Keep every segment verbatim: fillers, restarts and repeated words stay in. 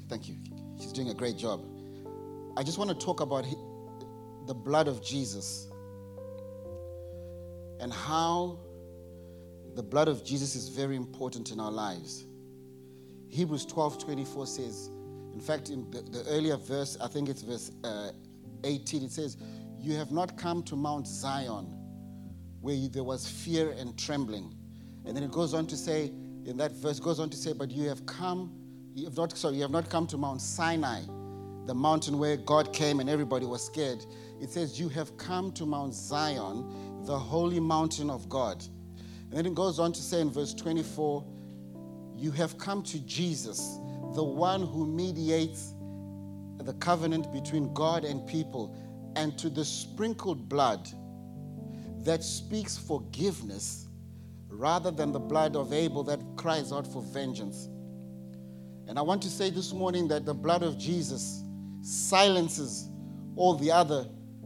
Thank you. She's doing a great job. I just want to talk about he, the blood of Jesus and how the blood of Jesus is very important in our lives. Hebrews twelve twenty-four says, in fact, in the, the earlier verse, I think it's verse uh, eighteen, it says, you have not come to Mount Zion where you, there was fear and trembling. And then it goes on to say, in that verse, goes on to say, but you have come, you have not, sorry, you have not come to Mount Sinai, the mountain where God came and everybody was scared. It says, you have come to Mount Zion, the holy mountain of God. And then it goes on to say in verse twenty-four, you have come to Jesus, the one who mediates the covenant between God and people, and to the sprinkled blood that speaks forgiveness rather than the blood of Abel that cries out for vengeance. And I want to say this morning that the blood of Jesus silences all the other,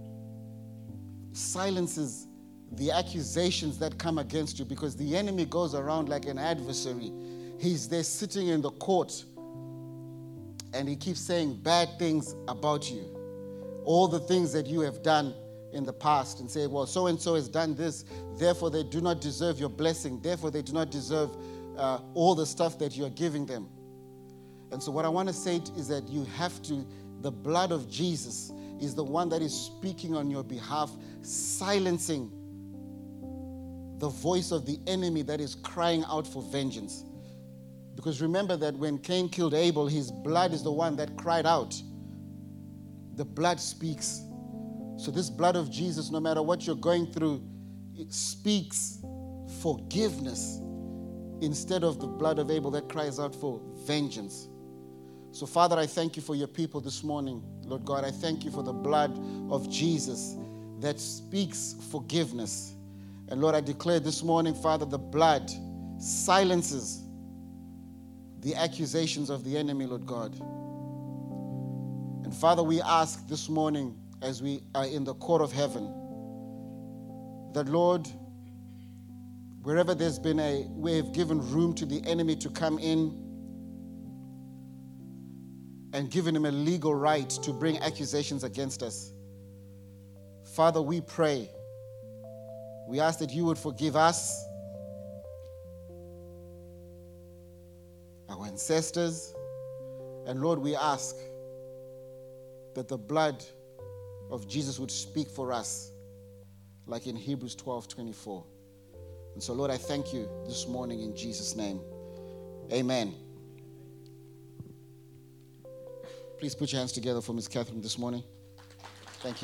silences the accusations that come against you, because the enemy goes around like an adversary. He's there sitting in the court and he keeps saying bad things about you. All the things that you have done in the past, and say, well, so-and-so has done this, therefore they do not deserve your blessing, therefore they do not deserve uh, all the stuff that you are giving them. And so what I want to say is that you have to, the blood of Jesus is the one that is speaking on your behalf, silencing the voice of the enemy that is crying out for vengeance. Because remember that when Cain killed Abel, his blood is the one that cried out. The blood speaks. So this blood of Jesus, no matter what you're going through, it speaks forgiveness instead of the blood of Abel that cries out for vengeance. So Father, I thank you for your people this morning. Lord God, I thank you for the blood of Jesus that speaks forgiveness. And Lord, I declare this morning, Father, the blood silences the accusations of the enemy, Lord God. And Father, we ask this morning, as we are in the court of heaven, that Lord, wherever there's been a, we have given room to the enemy to come in and given him a legal right to bring accusations against us. Father, we pray, we ask that you would forgive us, our ancestors, and Lord, we ask that the blood of Jesus would speak for us, like in Hebrews twelve twenty-four. And so, Lord, I thank you this morning in Jesus' name. Amen. Please put your hands together for Miz Catherine this morning. Thank you.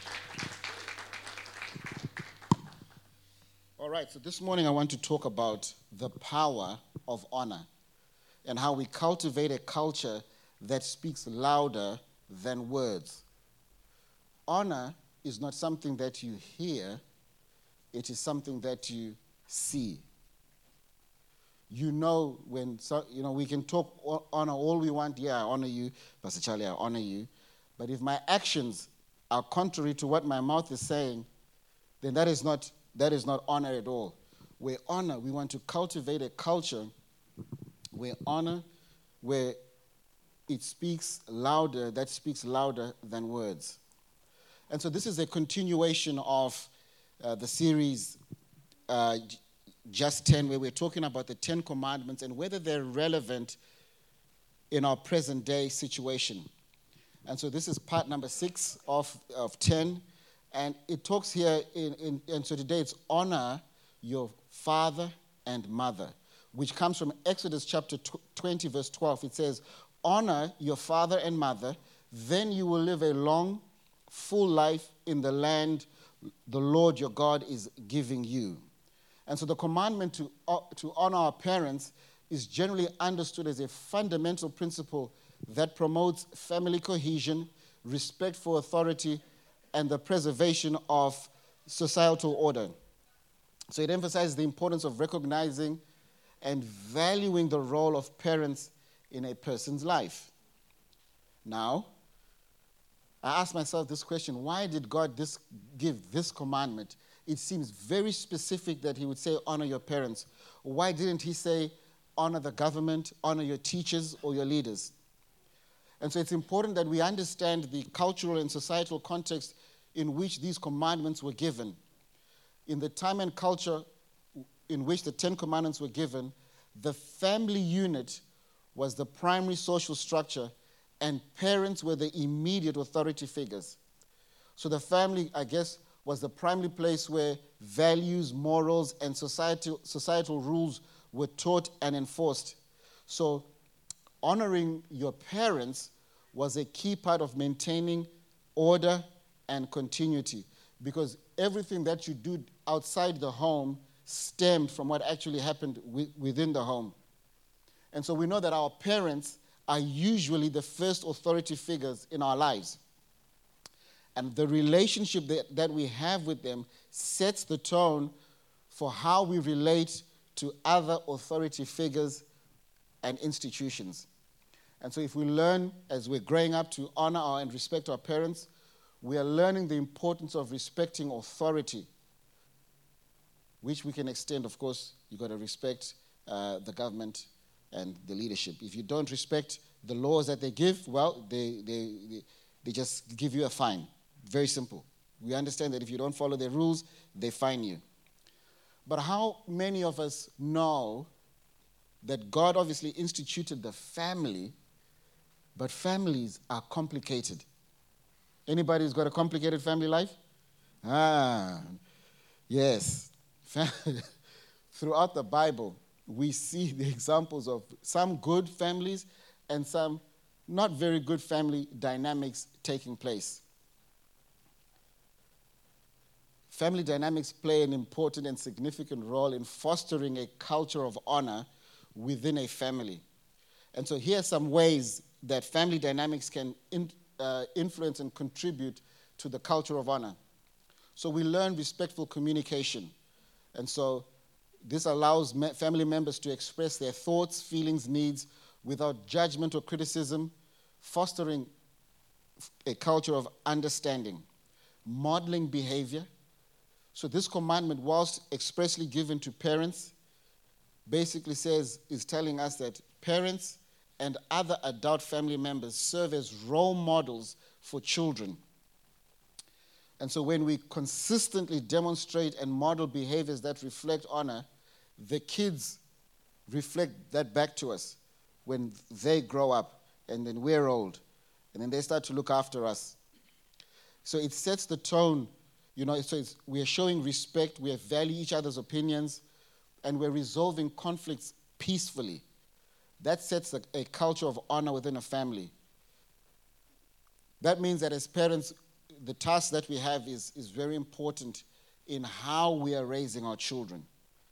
All right, so this morning I want to talk about the power of honor and how we cultivate a culture that speaks louder than words. Honor is not something that you hear, it is something that you see. You know when, so, you know, we can talk honor all we want. Yeah, I honor you, Pastor Charlie, I honor you. But if my actions are contrary to what my mouth is saying, then that is not, that is not honor at all. Where honor, we want to cultivate a culture where honor, where it speaks louder, that speaks louder than words. And so this is a continuation of uh, the series uh, Just ten, where we're talking about the Ten Commandments and whether they're relevant in our present day situation. And so this is part number six of, of ten. And it talks here, in, in, and so today it's honor your father and mother, which comes from Exodus chapter twenty, verse twelve. It says, honor your father and mother, then you will live a long, full life in the land the Lord your God is giving you. And so the commandment to, uh, to honor our parents is generally understood as a fundamental principle that promotes family cohesion, respect for authority, and the preservation of societal order. So it emphasizes the importance of recognizing and valuing the role of parents in a person's life. Now, I ask myself this question, why did God this, give this commandment? It seems very specific that he would say, honor your parents. Why didn't he say, honor the government, honor your teachers or your leaders? And so it's important that we understand the cultural and societal context in which these commandments were given. In the time and culture in which the Ten Commandments were given, the family unit was the primary social structure, and parents were the immediate authority figures. So the family, I guess, was the primary place where values, morals, and societal, societal rules were taught and enforced. So honoring your parents was a key part of maintaining order and continuity, because everything that you do outside the home stemmed from what actually happened wi- within the home. And so we know that our parents are usually the first authority figures in our lives. And the relationship that, that we have with them sets the tone for how we relate to other authority figures and institutions. And so if we learn as we're growing up to honor our and respect our parents, we are learning the importance of respecting authority, which we can extend, of course. You've got to respect uh, the government and the leadership. If you don't respect the laws that they give, well, they, they, they, they just give you a fine. Very simple. We understand that if you don't follow their rules, they fine you. But how many of us know that God obviously instituted the family, but families are complicated? Anybody who's got a complicated family life? Ah, yes. Throughout the Bible, we see the examples of some good families and some not very good family dynamics taking place. Family dynamics play an important and significant role in fostering a culture of honor within a family. And so here are some ways that family dynamics can in, uh, influence and contribute to the culture of honor. So we learn respectful communication. And so this allows me- family members to express their thoughts, feelings, needs without judgment or criticism, fostering a culture of understanding. Modeling behavior. So this commandment, whilst expressly given to parents, basically says, is telling us that parents and other adult family members serve as role models for children. And so when we consistently demonstrate and model behaviors that reflect honor, the kids reflect that back to us when they grow up, and then we're old, and then they start to look after us. So it sets the tone, you know, so it's, we are showing respect, we value each other's opinions, and we're resolving conflicts peacefully. That sets a, a culture of honor within a family. That means that as parents, the task that we have is, is very important in how we are raising our children.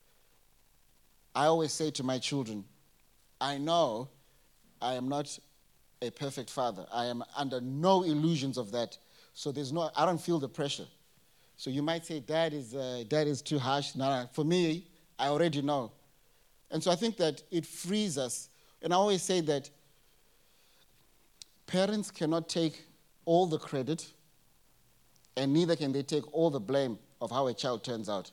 I always say to my children, I know I am not a perfect father. I am under no illusions of that. So there's no, I don't feel the pressure. So you might say, Dad is, uh, Dad is too harsh. No, no, for me, I already know. And so I think that it frees us. And I always say that parents cannot take all the credit, and neither can they take all the blame of how a child turns out.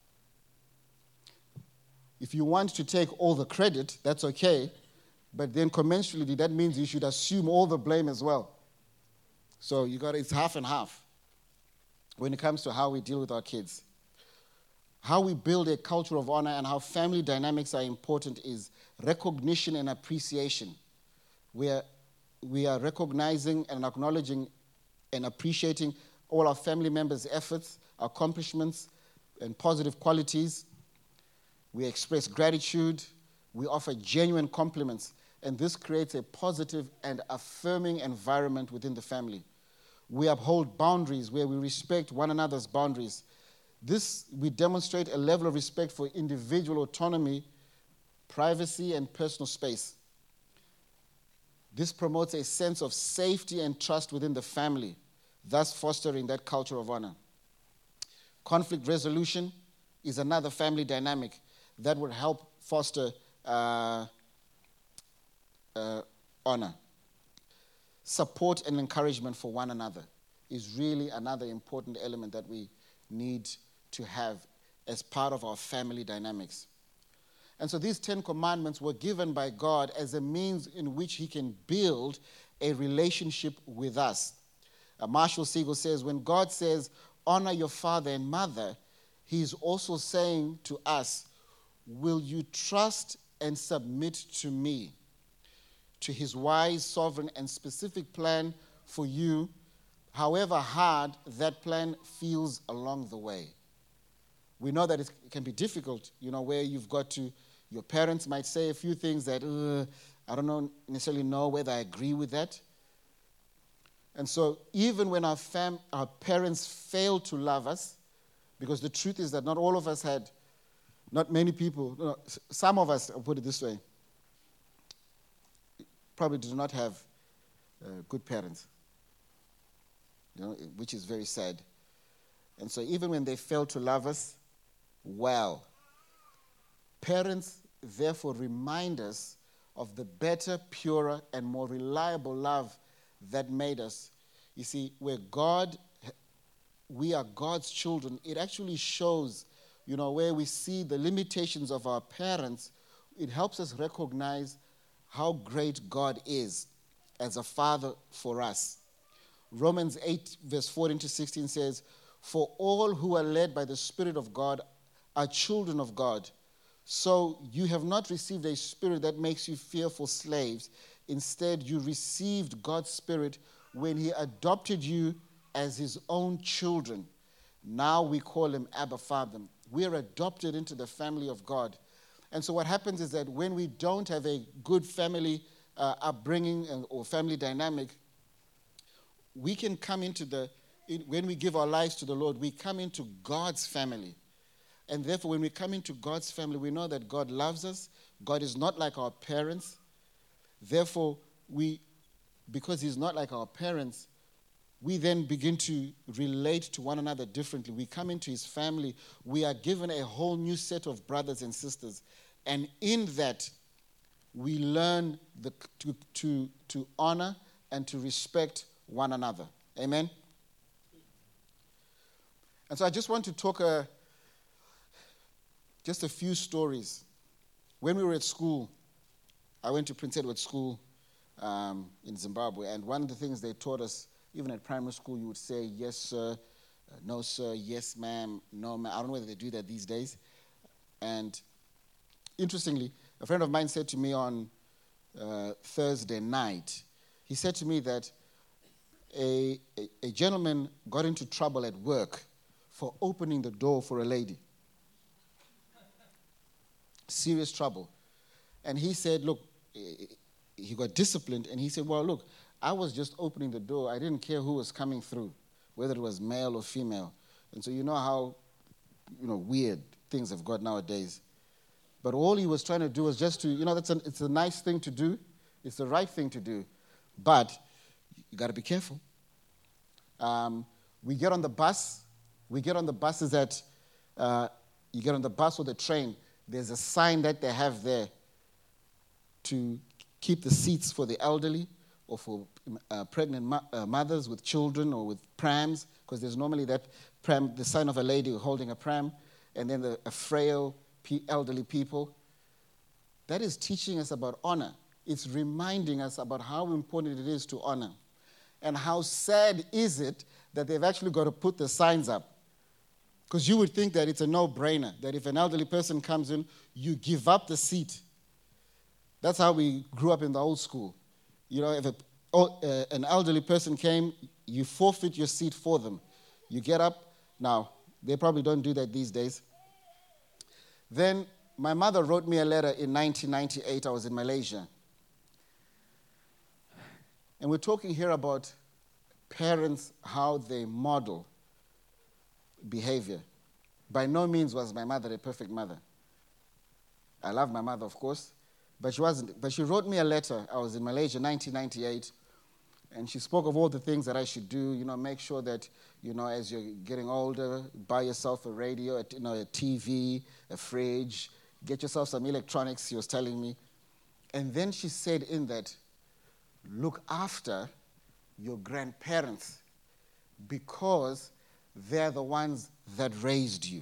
If you want to take all the credit, that's okay, but then commensurately, that means you should assume all the blame as well. So you got it's half and half when it comes to how we deal with our kids. How we build a culture of honor and how family dynamics are important is recognition and appreciation. We are, we are recognizing and acknowledging and appreciating all our family members' efforts, accomplishments, and positive qualities. We express gratitude. We offer genuine compliments. And this creates a positive and affirming environment within the family. We uphold boundaries where we respect one another's boundaries. This, we demonstrate a level of respect for individual autonomy, privacy, and personal space. This promotes a sense of safety and trust within the family, thus fostering that culture of honor. Conflict resolution is another family dynamic that will help foster uh, uh, honor. Support and encouragement for one another is really another important element that we need to have as part of our family dynamics. And so these Ten Commandments were given by God as a means in which he can build a relationship with us. Uh, Marshall Siegel says, when God says, honor your father and mother, he's also saying to us, will you trust and submit to me, to his wise, sovereign, and specific plan for you, however hard that plan feels along the way? We know that it can be difficult, you know, where you've got to, your parents might say a few things that, I don't know, necessarily know whether I agree with that. And so even when our, fam- our parents fail to love us, because the truth is that not all of us had, not many people, you know, some of us, I'll put it this way, probably do not have uh, good parents, you know, which is very sad. And so even when they fail to love us well, parents therefore remind us of the better, purer, and more reliable love that made us. You see, where God, we are God's children, it actually shows, you know, where we see the limitations of our parents, it helps us recognize how great God is as a father for us. Romans eight, verse fourteen to sixteen says, for all who are led by the Spirit of God are children of God. So you have not received a spirit that makes you fearful slaves. Instead, you received God's Spirit when he adopted you as his own children. Now we call him Abba Father. We are adopted into the family of God. And so what happens is that when we don't have a good family uh, upbringing or family dynamic, we can come into the, when we give our lives to the Lord, we come into God's family. And therefore, when we come into God's family, we know that God loves us. God is not like our parents. Therefore, we, because he's not like our parents, we then begin to relate to one another differently. We come into his family. We are given a whole new set of brothers and sisters. And in that, we learn the, to, to, to honor and to respect one another. Amen? And so I just want to talk a, just a few stories. When we were at school, I went to Prince Edward School um, in Zimbabwe, and one of the things they taught us, even at primary school, you would say, yes, sir, uh, no, sir, yes, ma'am, no, ma'am. I don't know whether they do that these days. And interestingly, a friend of mine said to me on uh, Thursday night, he said to me that a, a, a gentleman got into trouble at work for opening the door for a lady. Serious trouble. And he said, look, he got disciplined, and he said, well, look, I was just opening the door. I didn't care who was coming through, whether it was male or female. And so you know how, you know, weird things have got nowadays. But all he was trying to do was just to, you know, that's a, it's a nice thing to do. It's the right thing to do. But you got to be careful. Um, we get on the bus. We get on the buses at, uh, you get on the bus or the train. There's a sign that they have there to keep the seats for the elderly or for uh, pregnant mo- uh, mothers with children or with prams, because there's normally that pram, the sign of a lady holding a pram, and then the a frail pe- elderly people. That is teaching us about honor. It's reminding us about how important it is to honor. And how sad is it that they've actually got to put the signs up. Because you would think that it's a no-brainer, that if an elderly person comes in, you give up the seat. That's how we grew up in the old school. You know, if a, oh, uh, an elderly person came, you forfeit your seat for them. You get up. Now, they probably don't do that these days. Then my mother wrote me a letter in nineteen ninety-eight. I was in Malaysia. And we're talking here about parents, how they model behavior. By no means was my mother a perfect mother. I love my mother, of course, but she wasn't. But she wrote me a letter. I was in Malaysia, nineteen ninety-eight, and she spoke of all the things that I should do. You know, make sure that, you know, as you're getting older, buy yourself a radio, a, you know, a T V, a fridge, get yourself some electronics. She was telling me, and then she said in that, look after your grandparents because they're the ones that raised you.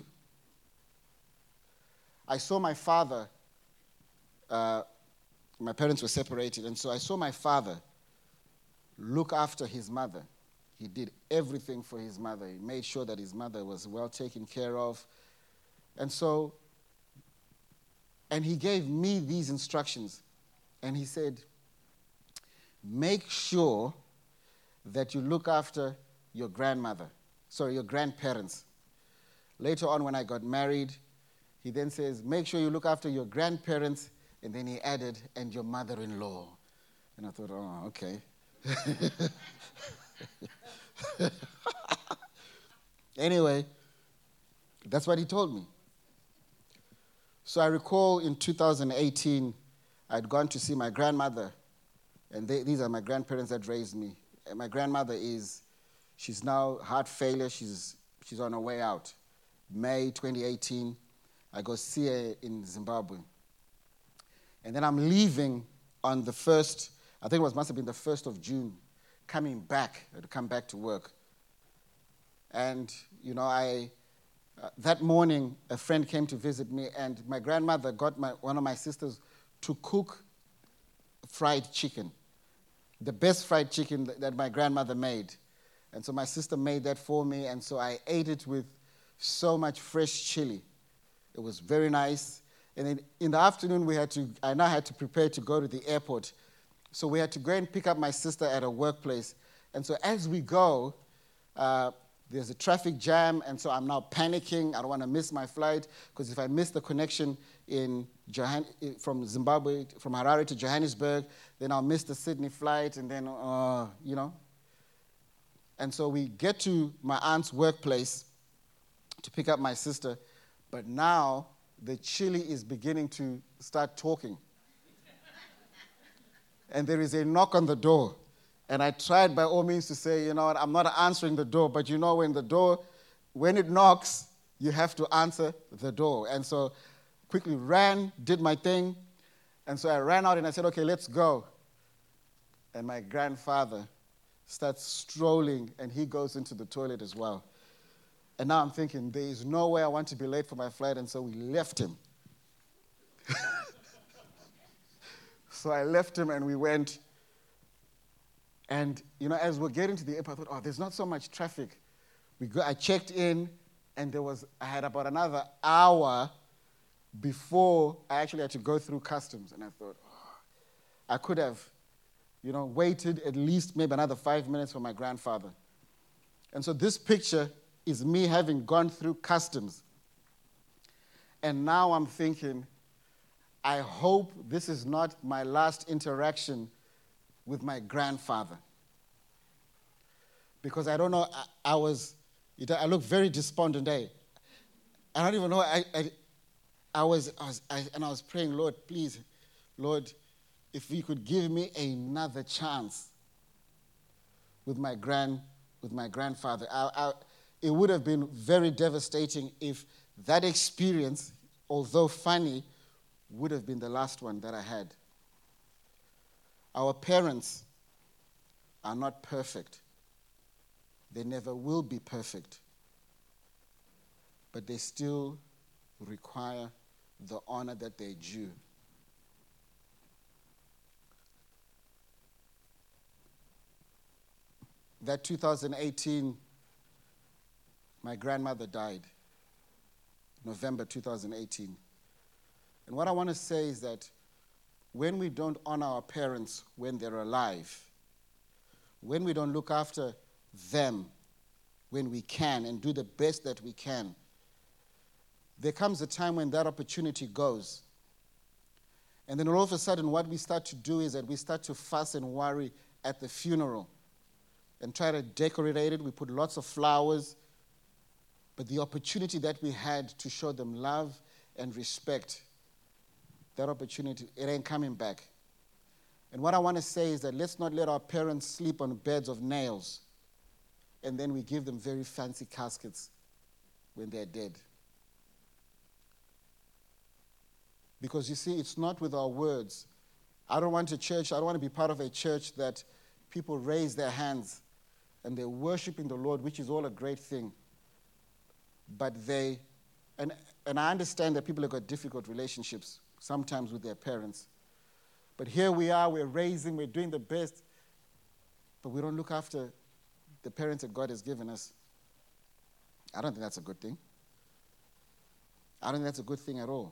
I saw my father, uh, my parents were separated, and so I saw my father look after his mother. He did everything for his mother. He made sure that his mother was well taken care of. And so, and he gave me these instructions. And he said, make sure that you look after your grandmother, sorry, your grandparents. Later on, when I got married, he then says, make sure you look after your grandparents, and then he added, and your mother-in-law. And I thought, oh, okay. Anyway, that's what he told me. So I recall in two thousand eighteen, I'd gone to see my grandmother, and they, these are my grandparents that raised me. And my grandmother is, she's now heart failure, she's, she's on her way out. May twenty eighteen, I go see her in Zimbabwe. And then I'm leaving on the first, I think it was, must have been the first of June, coming back, to come back to work. And, you know, I, uh, that morning, a friend came to visit me, and my grandmother got my, one of my sisters to cook fried chicken, the best fried chicken that, that my grandmother made. And so my sister made that for me, and so I ate it with so much fresh chili. It was very nice. And then in the afternoon, we had to, I now had to prepare to go to the airport. So we had to go and pick up my sister at her workplace. And so as we go, uh, there's a traffic jam, and so I'm now panicking. I don't want to miss my flight, because if I miss the connection in Johann- from Zimbabwe, from Harare to Johannesburg, then I'll miss the Sydney flight, and then, uh, you know. And so we get to my aunt's workplace to pick up my sister, but now the chili is beginning to start talking. And there is a knock on the door. And I tried by all means to say, you know what, I'm not answering the door, but you know when the door, when it knocks, you have to answer the door. And so quickly ran, did my thing, and so I ran out and I said, okay, let's go. And my grandfather starts strolling, and he goes into the toilet as well. And now I'm thinking, there is no way I want to be late for my flight, and so we left him. So I left him and we went. And, you know, as we're getting to the airport, I thought, oh, there's not so much traffic. We go, I checked in, and there was, I had about another hour before I actually had to go through customs. And I thought, oh, I could have, you know, waited at least maybe another five minutes for my grandfather. And so this picture is me having gone through customs. And now I'm thinking, I hope this is not my last interaction with my grandfather. Because I don't know, I, I was, I look very despondent. I, I don't even know, I, I, I was, I was I, and I was praying, Lord, please, Lord, if you could give me another chance with my grand, with my grandfather. I, I, it would have been very devastating if that experience, although funny, would have been the last one that I had. Our parents are not perfect. They never will be perfect. But they still require the honor that they're due. That two thousand eighteen, my grandmother died, November two thousand eighteen. And what I want to say is that when we don't honor our parents when they're alive, when we don't look after them when we can and do the best that we can, there comes a time when that opportunity goes. And then all of a sudden what we start to do is that we start to fuss and worry at the funeral and try to decorate it. We put lots of flowers. But the opportunity that we had to show them love and respect, that opportunity, it ain't coming back. And what I want to say is that let's not let our parents sleep on beds of nails and then we give them very fancy caskets when they're dead. Because you see, it's not with our words. I don't want a church, I don't want to be part of a church that people raise their hands and they're worshiping the Lord, which is all a great thing. But they, and, and I understand that people have got difficult relationships sometimes with their parents. But here we are, we're raising, we're doing the best. but we don't look after the parents that God has given us. I don't think that's a good thing. I don't think that's a good thing at all.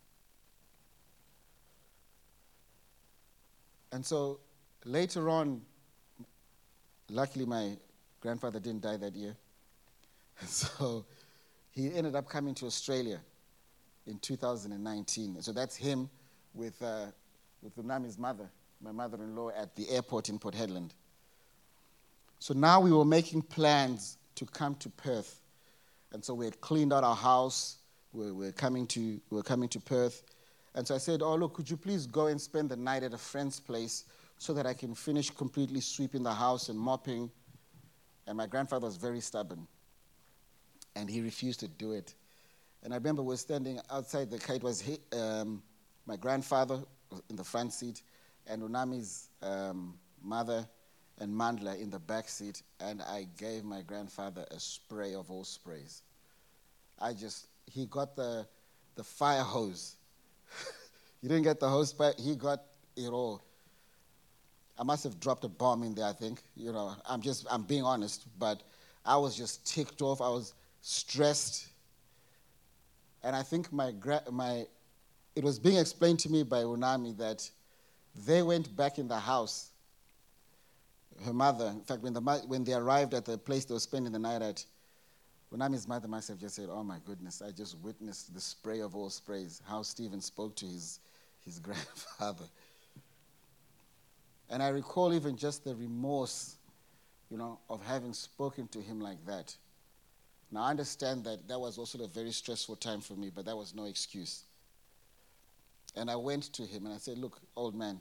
And so later on, luckily my grandfather didn't die that year. So he ended up coming to Australia in two thousand nineteen. So that's him with uh, with Unami's mother, my mother-in-law, at the airport in Port Hedland. So now we were making plans to come to Perth. And so we had cleaned out our house. We were coming to, we were coming to Perth. And so I said, oh, look, could you please go and spend the night at a friend's place so that I can finish completely sweeping the house and mopping? And my grandfather was very stubborn. And he refused to do it. And I remember we were standing outside the car. It was he, um, my grandfather in the front seat and Unami's um, mother and Mandla in the back seat. And I gave my grandfather a spray of all sprays. I just, he got the, the fire hose. He didn't get the hose, but he got it all. I must have dropped a bomb in there, I think. You know, I'm just, I'm being honest, but I was just ticked off. I was stressed. And I think my, gra- my, it was being explained to me by Unami that they went back in the house. Her mother, in fact, when, the, when they arrived at the place they were spending the night at, Unami's mother must have just said, oh my goodness, I just witnessed the spray of all sprays, how Stephen spoke to his, his grandfather. And I recall even just the remorse, you know, of having spoken to him like that. Now, I understand that that was also a very stressful time for me, but that was no excuse. And I went to him and I said, look, old man,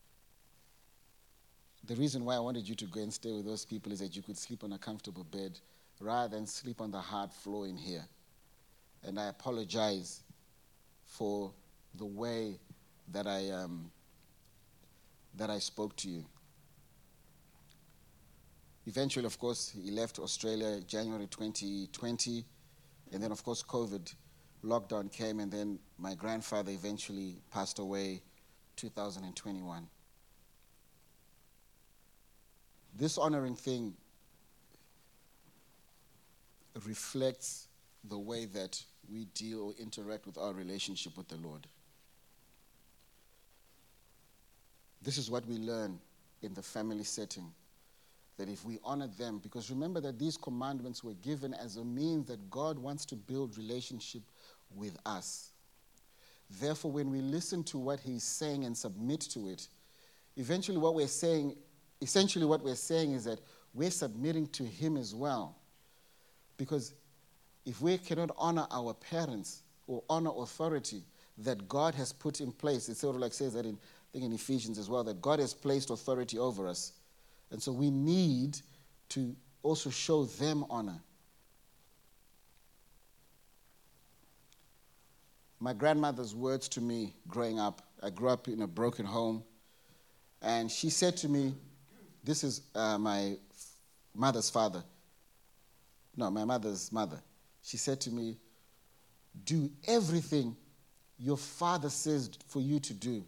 the reason why I wanted you to go and stay with those people is that you could sleep on a comfortable bed rather than sleep on the hard floor in here. And I apologize for the way that I um, that I spoke to you. Eventually, of course, he left Australia January twenty twenty, and then, of course, COVID lockdown came, and then my grandfather eventually passed away two thousand twenty-one. This honoring thing reflects the way that we deal or interact with our relationship with the Lord. This is what we learn in the family setting, that if we honor them, because remember that these commandments were given as a means that God wants to build relationship with us. Therefore, when we listen to what he's saying and submit to it, eventually what we're saying, essentially what we're saying is that we're submitting to him as well. Because if we cannot honor our parents or honor authority that God has put in place, it sort of like says that in, I think in Ephesians as well, that God has placed authority over us. And so we need to also show them honor. My grandmother's words to me growing up, I grew up in a broken home, and she said to me, this is uh, my mother's father. No, my mother's mother. She said to me, do everything your father says for you to do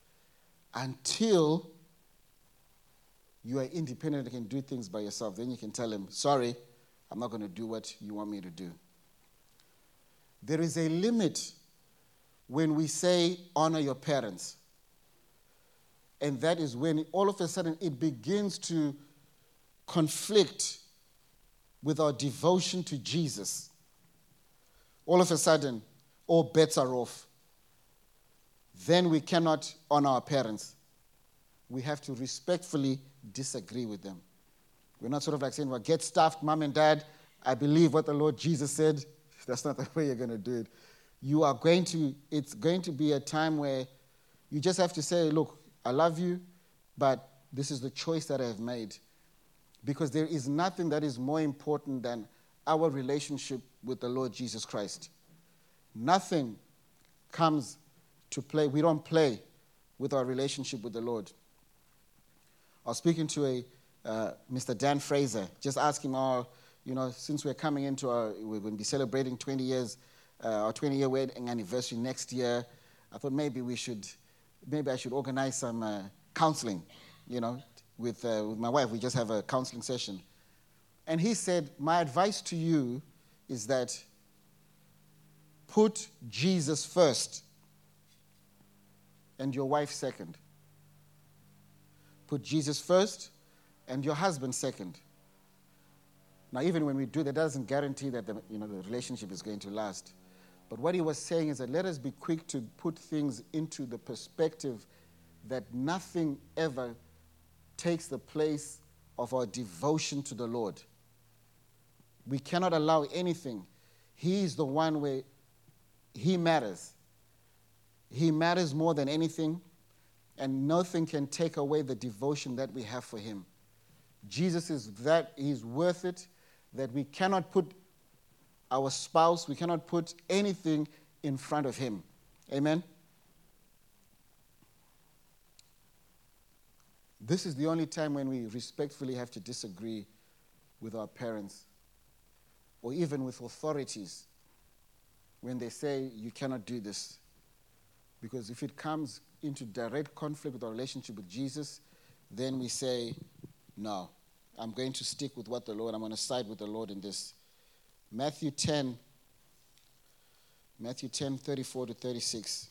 until you are independent and can do things by yourself. Then you can tell him, sorry, I'm not going to do what you want me to do. There is a limit when we say honor your parents. And that is when all of a sudden it begins to conflict with our devotion to Jesus. All of a sudden, all bets are off. Then we cannot honor our parents. We have to respectfully disagree with them. We're not sort of like saying, well, get stuffed, mom and dad. I believe what the Lord Jesus said. That's not the way you're going to do it. You are going to, it's going to be a time where you just have to say, look, I love you, but this is the choice that I've made. Because there is nothing that is more important than our relationship with the Lord Jesus Christ. Nothing comes to play. We don't play with our relationship with the Lord. I was speaking to a uh, Mister Dan Fraser, just asking our, you know, since we're coming into our, we're going to be celebrating twenty years, uh, our twenty-year wedding anniversary next year. I thought maybe we should, maybe I should organize some uh, counseling, you know, with, uh, with my wife. We just have a counseling session. And he said, my advice to you is that put Jesus first and your wife second. Put Jesus first and your husband second. Now, even when we do that, doesn't guarantee that the, you know, the relationship is going to last. But what he was saying is that let us be quick to put things into the perspective that nothing ever takes the place of our devotion to the Lord. We cannot allow anything. He is the one where he matters. He matters more than anything, and nothing can take away the devotion that we have for him. Jesus is that, he's worth it, that we cannot put our spouse, we cannot put anything in front of him. Amen? This is the only time when we respectfully have to disagree with our parents or even with authorities when they say you cannot do this. Because if it comes into direct conflict with our relationship with Jesus, then we say, no, I'm going to stick with what the Lord, I'm going to side with the Lord in this. Matthew ten, Matthew ten, thirty-four to thirty-six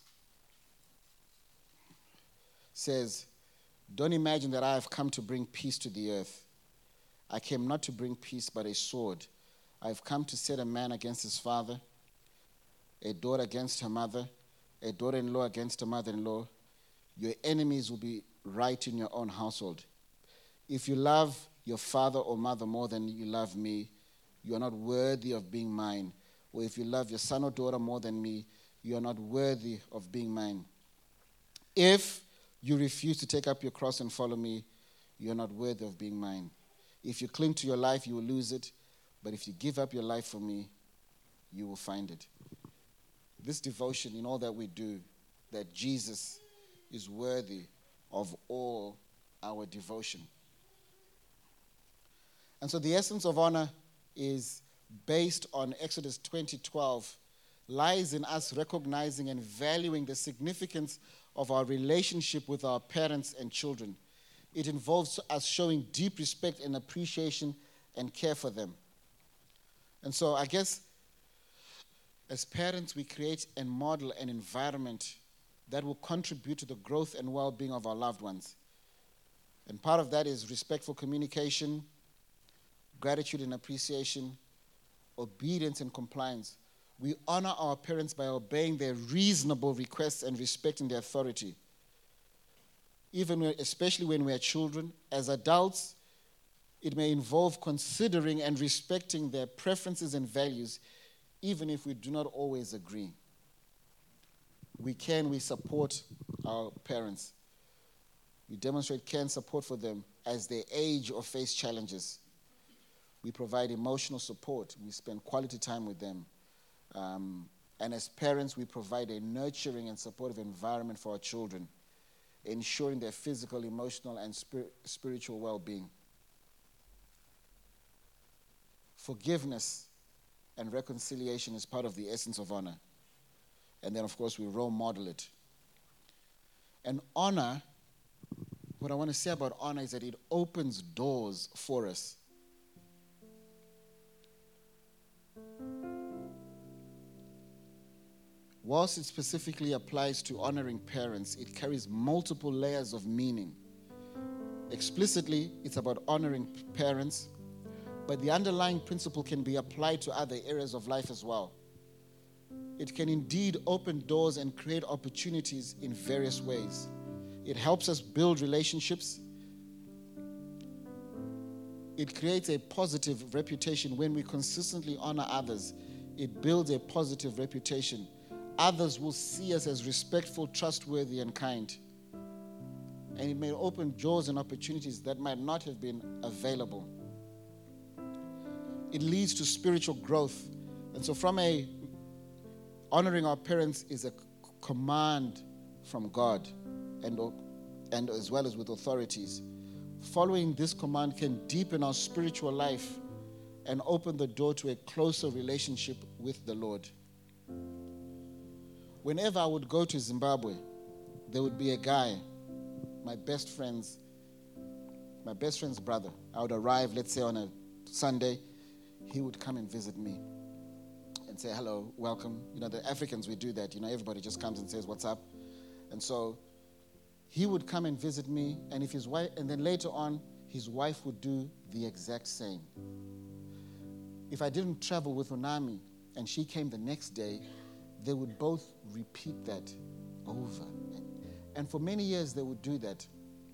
says, don't imagine that I have come to bring peace to the earth. I came not to bring peace, but a sword. I have come to set a man against his father, a daughter against her mother, a daughter-in-law against her mother-in-law. Your enemies will be right in your own household. If you love your father or mother more than you love me, you are not worthy of being mine. Or if you love your son or daughter more than me, you are not worthy of being mine. If you refuse to take up your cross and follow me, you are not worthy of being mine. If you cling to your life, you will lose it. But if you give up your life for me, you will find it. This devotion in all that we do, that Jesus is worthy of all our devotion. And so the essence of honor is based on Exodus twenty twelve, lies in us recognizing and valuing the significance of our relationship with our parents and children. It involves us showing deep respect and appreciation and care for them. And so I guess as parents, we create and model an environment that will contribute to the growth and well-being of our loved ones. And part of that is respectful communication, gratitude and appreciation, obedience and compliance. We honor our parents by obeying their reasonable requests and respecting their authority. Even when, especially when we are children, as adults, it may involve considering and respecting their preferences and values, even if we do not always agree. We can, we support our parents. We demonstrate care and support for them as they age or face challenges. We provide emotional support. We spend quality time with them. Um, and as parents, we provide a nurturing and supportive environment for our children, ensuring their physical, emotional, and spir- spiritual well-being. Forgiveness and reconciliation is part of the essence of honor. And then, of course, we role model it. And honor, what I want to say about honor is that it opens doors for us. Whilst it specifically applies to honoring parents, it carries multiple layers of meaning. Explicitly, it's about honoring parents, but the underlying principle can be applied to other areas of life as well. It can indeed open doors and create opportunities in various ways. It helps us build relationships. It creates a positive reputation. When we consistently honor others, it builds a positive reputation. Others will see us as respectful, trustworthy, and kind. And it may open doors and opportunities that might not have been available. It leads to spiritual growth. And so from a honoring our parents is a command from God and, and as well as with authorities. Following this command can deepen our spiritual life and open the door to a closer relationship with the Lord. Whenever I would go to Zimbabwe, there would be a guy, my best friends, my best friend's brother. I would arrive, let's say on a Sunday, he would come and visit me and say, hello, welcome. You know, the Africans, we do that. You know, everybody just comes and says, what's up? And so he would come and visit me, and if his wife, and then later on, his wife would do the exact same. If I didn't travel with Unami and she came the next day, they would both repeat that over. And for many years, they would do that.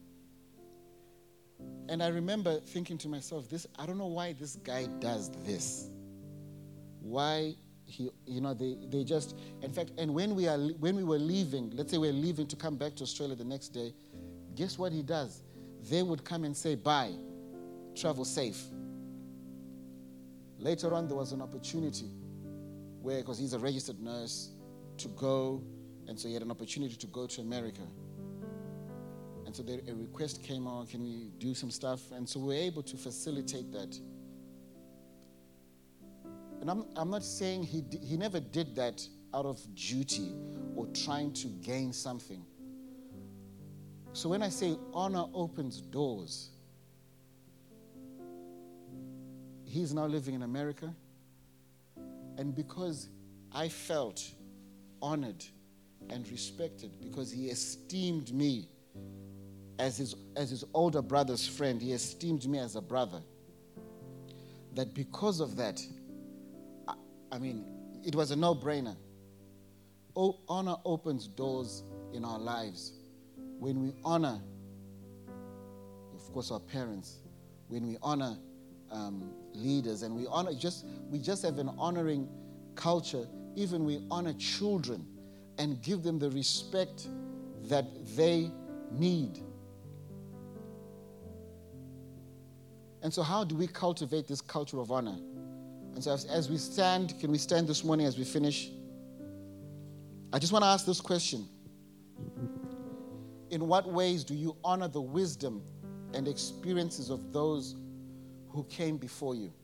And I remember thinking to myself, "This I don't know why this guy does this. Why he, you know, they, they just, in fact, and when we are when we were leaving, let's say we're leaving to come back to Australia the next day, guess what he does? They would come and say, bye, travel safe. Later on, there was an opportunity where, because he's a registered nurse, to go, and so he had an opportunity to go to America. And so there, a request came on, can we do some stuff? And so we were able to facilitate that. And I'm, I'm not saying he, he never did that out of duty or trying to gain something. So when I say honor opens doors, he's now living in America. And because I felt honored and respected, because he esteemed me as his, as his older brother's friend, he esteemed me as a brother, that because of that, I, I mean, it was a no-brainer. O, honor opens doors in our lives. When we honor, of course, our parents, when we honor um, leaders, and we honor, just we just have an honoring culture. Even we honor children and give them the respect that they need. And so how do we cultivate this culture of honor? And so as, as we stand, can we stand this morning as we finish? I just want to ask this question. In what ways do you honor the wisdom and experiences of those who came before you?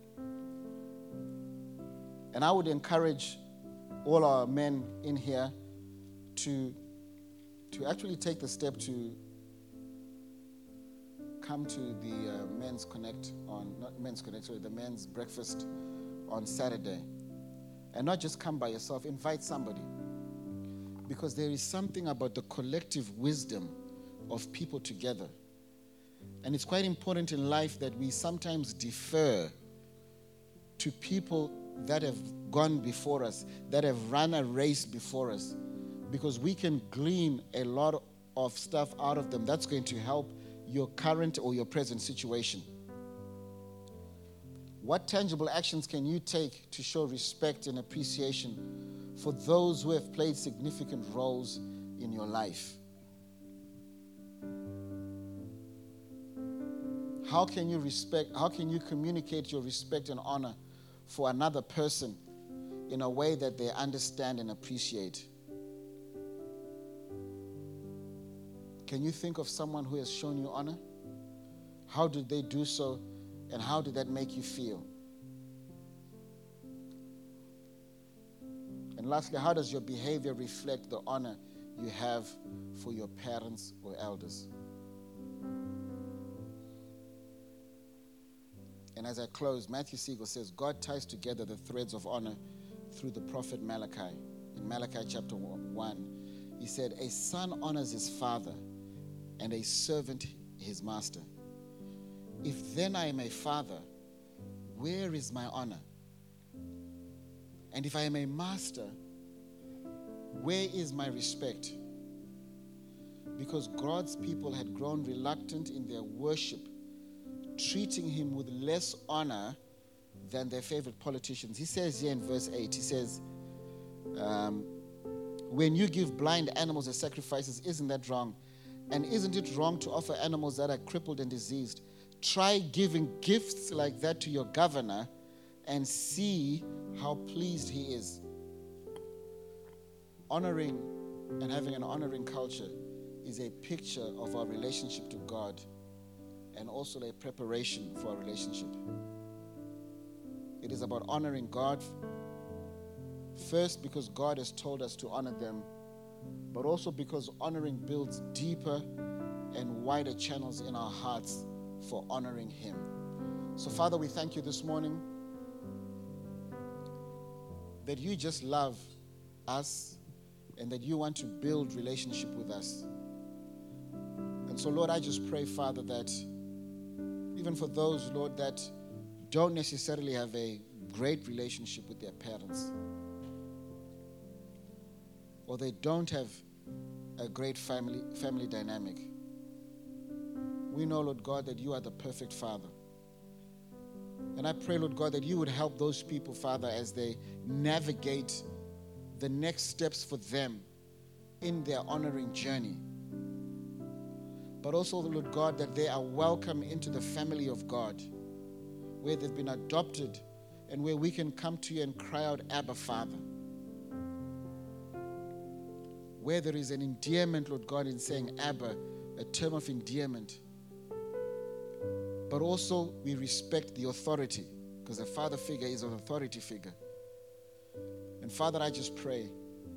And I would encourage all our men in here to, to actually take the step to come to the uh, Men's Connect on, not Men's Connect, sorry, the Men's Breakfast on Saturday. And not just come by yourself, invite somebody. Because there is something about the collective wisdom of people together. And it's quite important in life that we sometimes defer to people that have gone before us, that have run a race before us, because we can glean a lot of stuff out of them that's going to help your current or your present situation. What tangible actions can you take to show respect and appreciation for those who have played significant roles in your life? How can you respect, how can you communicate your respect and honor for another person in a way that they understand and appreciate? Can you think of someone who has shown you honor? How did they do so, and how did that make you feel? And lastly, how does your behavior reflect the honor you have for your parents or elders? And as I close, Matthew Siegel says, God ties together the threads of honor through the prophet Malachi. In Malachi chapter one, he said, a son honors his father and a servant his master. If then I am a father, where is my honor? And if I am a master, where is my respect? Because God's people had grown reluctant in their worship, treating him with less honor than their favorite politicians. He says here in verse eight, he says, um, when you give blind animals as sacrifices, isn't that wrong? And isn't it wrong to offer animals that are crippled and diseased? Try giving gifts like that to your governor and see how pleased he is. Honoring and having an honoring culture is a picture of our relationship to God, and also a preparation for our relationship. It is about honoring God first because God has told us to honor them, but also because honoring builds deeper and wider channels in our hearts for honoring him. So, Father, we thank you this morning that you just love us and that you want to build relationship with us. And so, Lord, I just pray, Father, that even for those, Lord, that don't necessarily have a great relationship with their parents, or they don't have a great family family dynamic, we know, Lord God, that you are the perfect Father. And I pray, Lord God, that you would help those people, Father, as they navigate the next steps for them in their honoring journey. But also, Lord God, that they are welcome into the family of God, where they've been adopted and where we can come to you and cry out, Abba, Father. Where there is an endearment, Lord God, in saying Abba, a term of endearment. But also we respect the authority, because the father figure is an authority figure. And Father, I just pray,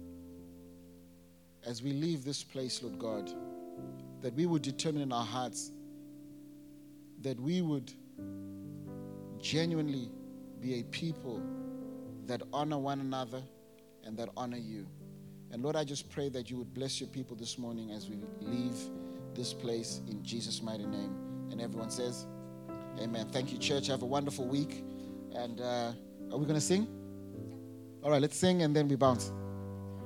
as we leave this place, Lord God, that we would determine in our hearts that we would genuinely be a people that honor one another and that honor you. And Lord, I just pray that you would bless your people this morning as we leave this place in Jesus' mighty name. And everyone says, amen. Thank you, church. Have a wonderful week. And uh, are we going to sing? All right, let's sing and then we bounce.